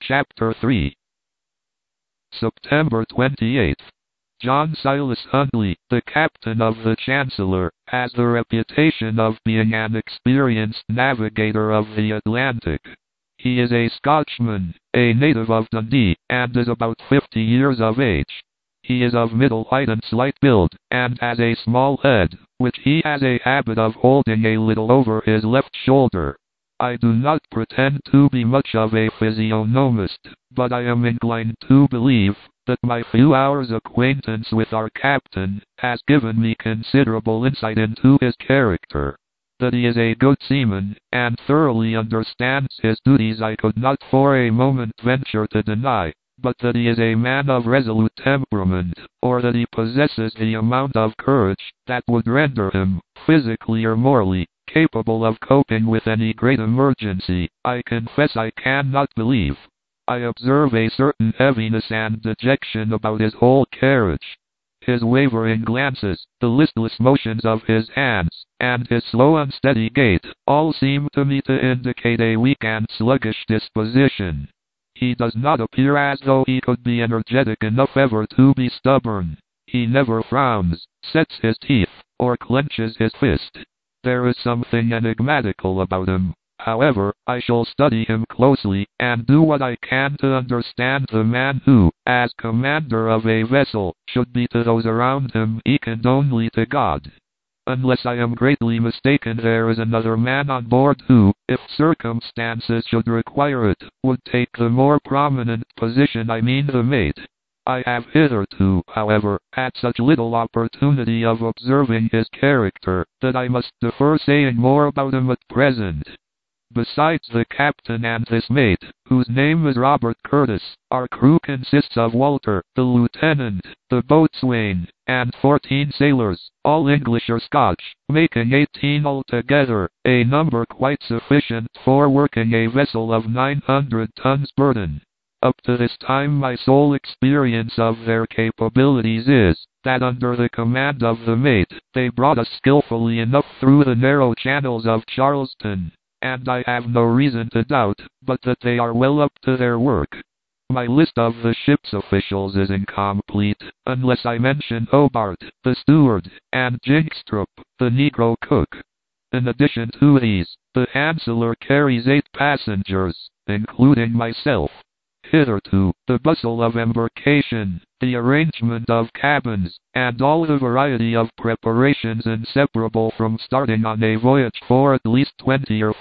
Chapter 3. September 28th. John Silas Huntley, the captain of the Chancellor, has the reputation of being an experienced navigator of the Atlantic. He is a Scotchman, a native of Dundee, and is about 50 years of age. He is of middle height and slight build, and has a small head, which he has a habit of holding a little over his left shoulder. I do not pretend to be much of a physiognomist, but I am inclined to believe that my few hours' acquaintance with our captain has given me considerable insight into his character. That he is a good seaman, and thoroughly understands his duties, I could not for a moment venture to deny, but that he is a man of resolute temperament, or that he possesses the amount of courage that would render him, physically or morally, capable of coping with any great emergency, I confess I cannot believe. I observe a certain heaviness and dejection about his whole carriage. His wavering glances, the listless motions of his hands, and his slow unsteady gait, all seem to me to indicate a weak and sluggish disposition. He does not appear as though he could be energetic enough ever to be stubborn. He never frowns, sets his teeth, or clenches his fist. There is something enigmatical about him. However, I shall study him closely, and do what I can to understand the man who, as commander of a vessel, should be to those around him second only to God. Unless I am greatly mistaken, there is another man on board who, if circumstances should require it, would take the more prominent position, I mean the mate. I have hitherto, however, had such little opportunity of observing his character, that I must defer saying more about him at present. Besides the captain and his mate, whose name is Robert Curtis, our crew consists of Walter, the lieutenant, the boatswain, and 14 sailors, all English or Scotch, making 18 altogether, a number quite sufficient for working a vessel of 900 tons burden. Up to this time my sole experience of their capabilities is, that under the command of the mate, they brought us skillfully enough through the narrow channels of Charleston, and I have no reason to doubt but that they are well up to their work. My list of the ship's officials is incomplete, unless I mention Hobart, the steward, and Jingstrup, the negro cook. In addition to these, the Chancellor carries 8 passengers, including myself. Hitherto, the bustle of embarkation, the arrangement of cabins, and all the variety of preparations inseparable from starting on a voyage for at least 20 or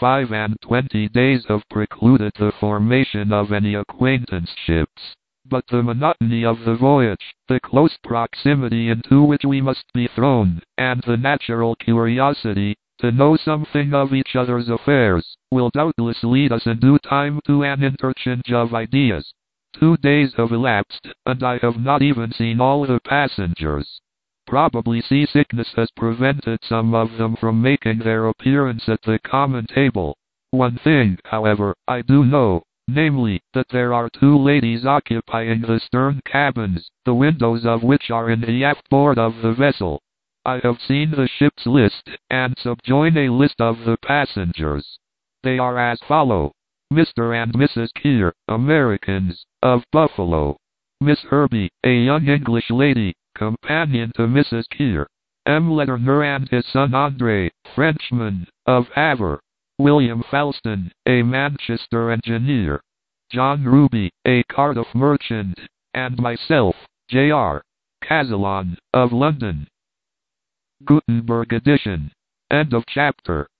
25 days have precluded the formation of any acquaintanceships. But the monotony of the voyage, the close proximity into which we must be thrown, and the natural curiosity to know something of each other's affairs, will doubtless lead us in due time to an interchange of ideas. 2 days have elapsed, and I have not even seen all the passengers. Probably seasickness has prevented some of them from making their appearance at the common table. One thing, however, I do know, namely, that there are 2 ladies occupying the stern cabins, the windows of which are in the aft board of the vessel. I have seen the ship's list, and subjoin a list of the passengers. They are as follow: Mr. and Mrs. Keir, Americans, of Buffalo. Miss Herbie, a young English lady, companion to Mrs. Keir. M. Lederner and his son Andre, Frenchman, of Havre. William Falston, a Manchester engineer. John Ruby, a Cardiff merchant. And myself, J.R. Cazelon, of London. Gutenberg edition. End of chapter.